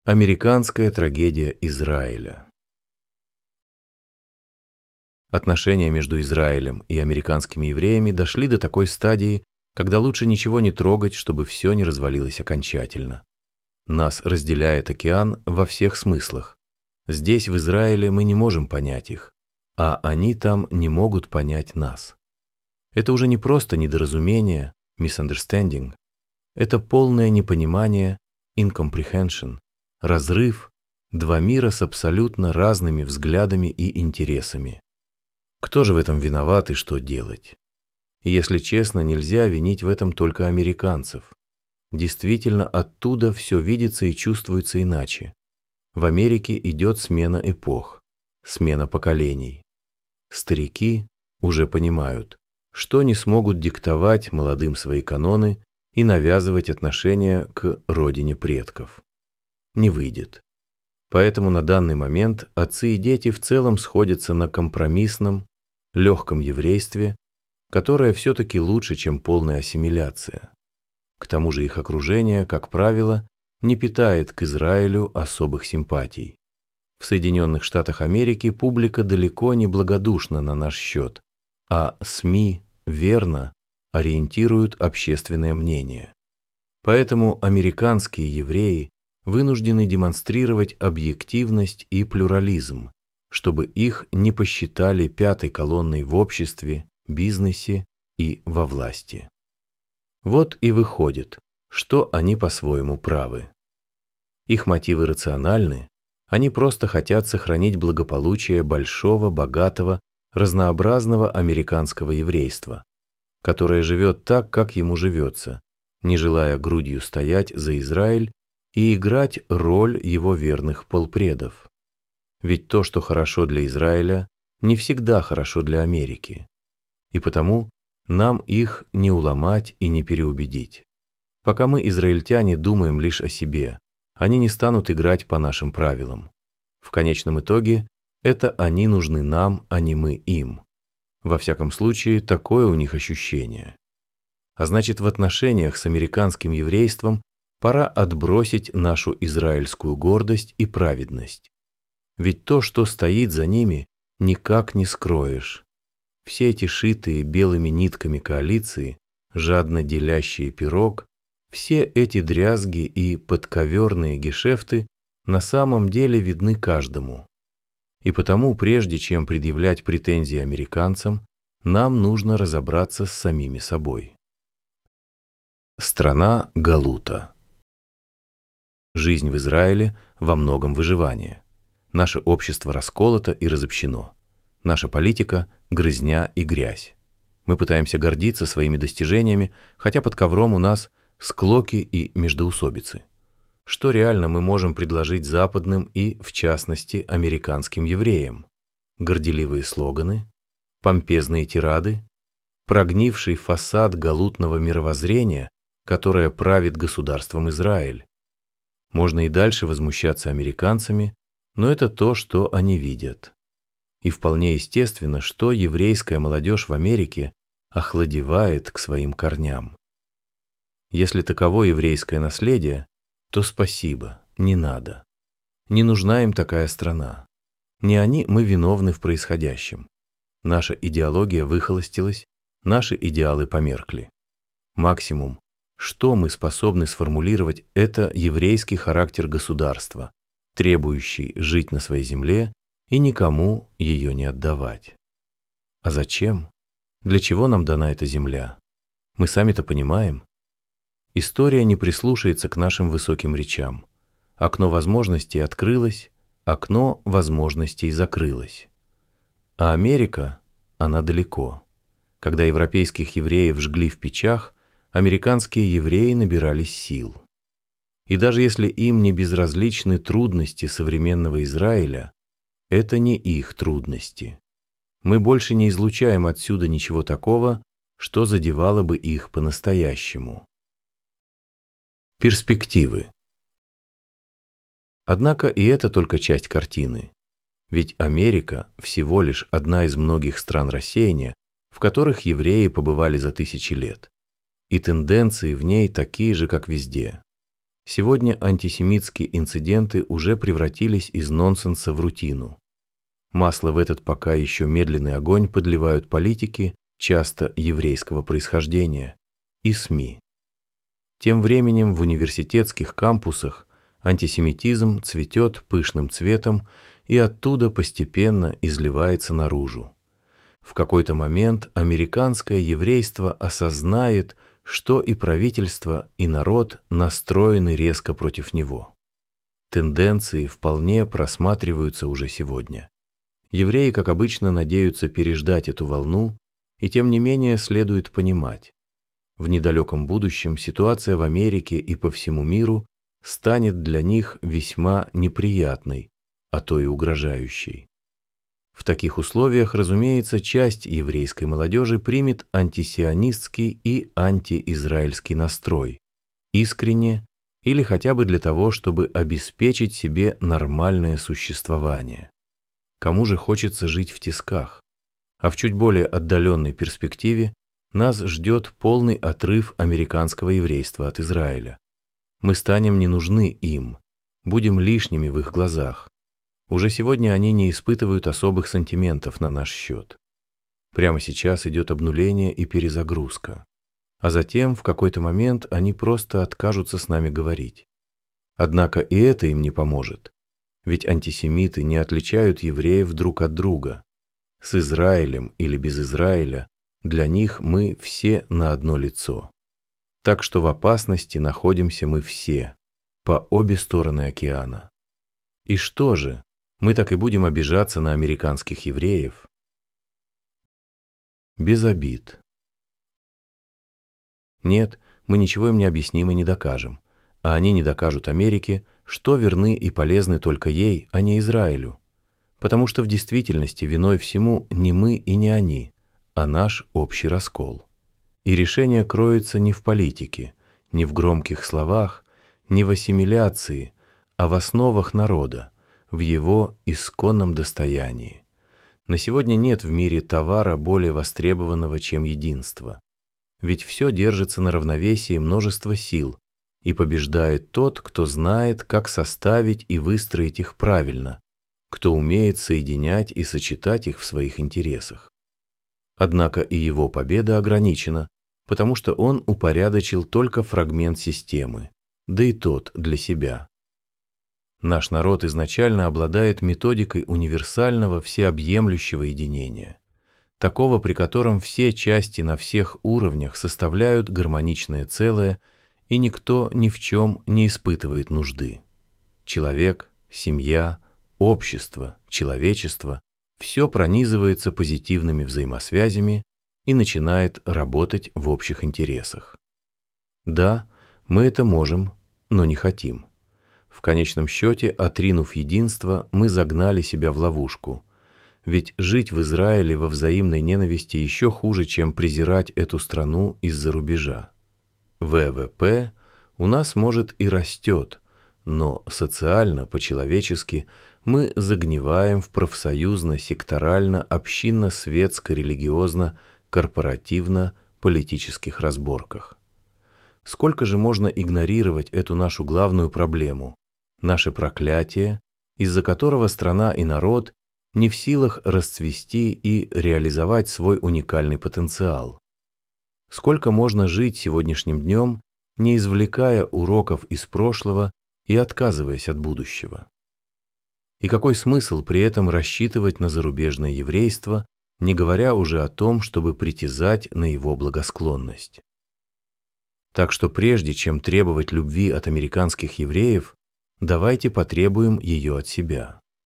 Американская трагедия Израиля. Отношения между Израилем и американскими евреями дошли до такой стадии, когда лучше ничего не трогать, чтобы все не развалилось окончательно. Нас разделяет океан во всех смыслах. Здесь, в Израиле, мы не можем понять их, а они там не могут понять нас. Это уже не просто недоразумение, misunderstanding, это полное непонимание, incomprehension, разрыв, два мира с абсолютно разными взглядами и интересами. Кто же в этом виноват и что делать? И если честно, нельзя винить в этом только американцев. Действительно, оттуда все видится и чувствуется иначе. В Америке идет смена эпох, смена поколений. Старики уже понимают, что не смогут диктовать молодым свои каноны и навязывать отношения к родине предков. Не выйдет. Поэтому на данный момент отцы и дети в целом сходятся на компромиссном, легком еврействе, которое все-таки лучше, чем полная ассимиляция. К тому же их окружение, как правило, не питает к Израилю особых симпатий. В Соединенных Штатах Америки публика далеко не благодушна на наш счет, а СМИ верно ориентируют общественное мнение. Поэтому американские евреи вынуждены демонстрировать объективность и плюрализм, чтобы их не посчитали пятой колонной в обществе, бизнесе и во власти. Вот и выходит, что они по-своему правы. Их мотивы рациональны, они просто хотят сохранить благополучие большого, богатого, разнообразного американского еврейства, которое живет так, как ему живется, не желая грудью стоять за Израиль и играть роль его верных полпредов. Ведь то, что хорошо для Израиля, не всегда хорошо для Америки. И потому нам их не уломать и не переубедить. Пока мы, израильтяне, думаем лишь о себе, они не станут играть по нашим правилам. В конечном итоге, это они нужны нам, а не мы им. Во всяком случае, такое у них ощущение. А значит, в отношениях с американским еврейством пора отбросить нашу израильскую гордость и праведность. Ведь то, что стоит за ними, никак не скроешь. Все эти шитые белыми нитками коалиции, жадно делящие пирог, все эти дрязги и подковерные гешефты на самом деле видны каждому. И потому, прежде чем предъявлять претензии американцам, нам нужно разобраться с самими собой. Страна Галута. Жизнь в Израиле во многом выживание. Наше общество расколото и разобщено. Наша политика – грызня и грязь. Мы пытаемся гордиться своими достижениями, хотя под ковром у нас склоки и междоусобицы. Что реально мы можем предложить западным и, в частности, американским евреям? Горделивые слоганы, помпезные тирады, прогнивший фасад галутного мировоззрения, которое правит государством Израиль. Можно и дальше возмущаться американцами, но это то, что они видят. И вполне естественно, что еврейская молодежь в Америке охладевает к своим корням. Если таково еврейское наследие, то спасибо, не надо. Не нужна им такая страна. Не они мы виновны в происходящем. Наша идеология выхолостилась, наши идеалы померкли. Максимум, что мы способны сформулировать, это еврейский характер государства, требующий жить на своей земле и никому ее не отдавать. А зачем? Для чего нам дана эта земля? Мы сами-то понимаем. История не прислушается к нашим высоким речам. Окно возможностей открылось, окно возможностей закрылось. А Америка, она далеко. Когда европейских евреев жгли в печах, американские евреи набирались сил. И даже если им не безразличны трудности современного Израиля, это не их трудности. Мы больше не излучаем отсюда ничего такого, что задевало бы их по-настоящему. Перспективы. Однако и это только часть картины. Ведь Америка всего лишь одна из многих стран рассеяния, в которых евреи побывали за тысячи лет. И тенденции в ней такие же, как везде. Сегодня антисемитские инциденты уже превратились из нонсенса в рутину. Масло в этот пока еще медленный огонь подливают политики, часто еврейского происхождения, и СМИ. Тем временем в университетских кампусах антисемитизм цветет пышным цветом и оттуда постепенно изливается наружу. В какой-то момент американское еврейство осознает, что и правительство, и народ настроены резко против него. Тенденции вполне просматриваются уже сегодня. Евреи, как обычно, надеются переждать эту волну, и тем не менее следует понимать, в недалеком будущем ситуация в Америке и по всему миру станет для них весьма неприятной, а то и угрожающей. В таких условиях, разумеется, часть еврейской молодежи примет антисионистский и антиизраильский настрой, искренне или хотя бы для того, чтобы обеспечить себе нормальное существование. Кому же хочется жить в тисках? А в чуть более отдаленной перспективе нас ждет полный отрыв американского еврейства от Израиля. Мы станем не нужны им, будем лишними в их глазах. Уже сегодня они не испытывают особых сантиментов на наш счет. Прямо сейчас идет обнуление и перезагрузка. А затем, в какой-то момент, они просто откажутся с нами говорить. Однако и это им не поможет. Ведь антисемиты не отличают евреев друг от друга. С Израилем или без Израиля для них мы все на одно лицо. Так что в опасности находимся мы все, по обе стороны океана. И что же, мы так и будем обижаться на американских евреев? Без обид. Нет, мы ничего им не объясним и не докажем, а они не докажут Америке, что верны и полезны только ей, а не Израилю. Потому что в действительности виной всему не мы и не они, а наш общий раскол. И решение кроется не в политике, не в громких словах, не в ассимиляции, а в основах народа, в его исконном достоянии. На сегодня нет в мире товара более востребованного, чем единство. Ведь все держится на равновесии множества сил, и побеждает тот, кто знает, как составить и выстроить их правильно, кто умеет соединять и сочетать их в своих интересах. Однако и его победа ограничена, потому что он упорядочил только фрагмент системы, да и тот для себя. Наш народ изначально обладает методикой универсального всеобъемлющего единения, такого, при котором все части на всех уровнях составляют гармоничное целое, и никто ни в чем не испытывает нужды. Человек, семья, общество, человечество – все пронизывается позитивными взаимосвязями и начинает работать в общих интересах. Да, мы это можем, но не хотим. В конечном счете, отринув единство, мы загнали себя в ловушку. Ведь жить в Израиле во взаимной ненависти еще хуже, чем презирать эту страну из-за рубежа. ВВП у нас, может, и растет, но социально, по-человечески мы загниваем в профсоюзно-секторально-общинно-светско-религиозно-корпоративно-политических разборках. Сколько же можно игнорировать эту нашу главную проблему, наше проклятие, из-за которого страна и народ не в силах расцвести и реализовать свой уникальный потенциал? Сколько можно жить сегодняшним днем, не извлекая уроков из прошлого и отказываясь от будущего? И какой смысл при этом рассчитывать на зарубежное еврейство, не говоря уже о том, чтобы притязать на его благосклонность? Так что прежде чем требовать любви от американских евреев, давайте потребуем ее от себя.